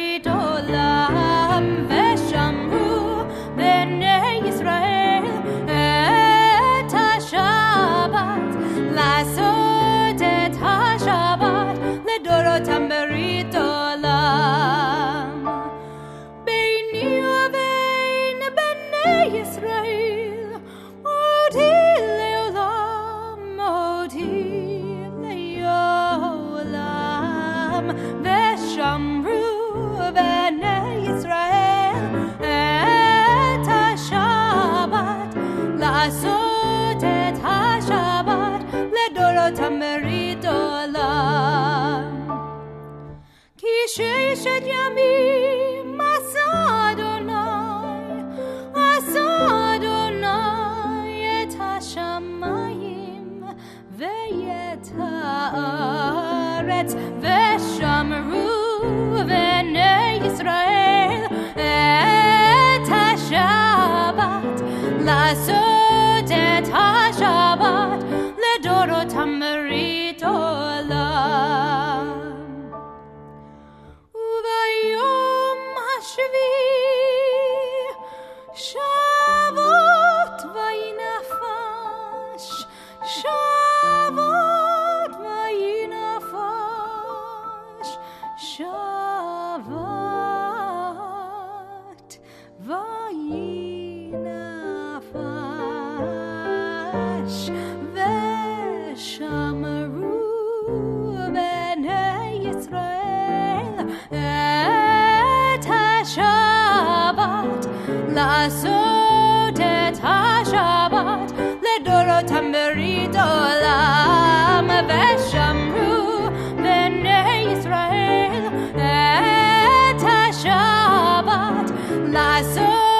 ברית עולם ושמרו בני ישראל את השבת לעשות את השבת לדורותם ברית עולם ביני ובין בני ישראל אותי לעולם ושמרו בני ישראל את השבת לעשות את השבת לדורותם ברית עולם כי ששת ימים עשה אדוני את השמיים ואת הארץ ושמרו בני ישראל את השבת לעשות את השבת לדורותם ברית עולם וביום השביעי שבות וינפש שבות וינפש שבת וינפש ושמרו בני ישראל את השבת לעשות את השבת לדורותם ברית עולם ושמרו בני ישראל את השבת לעשות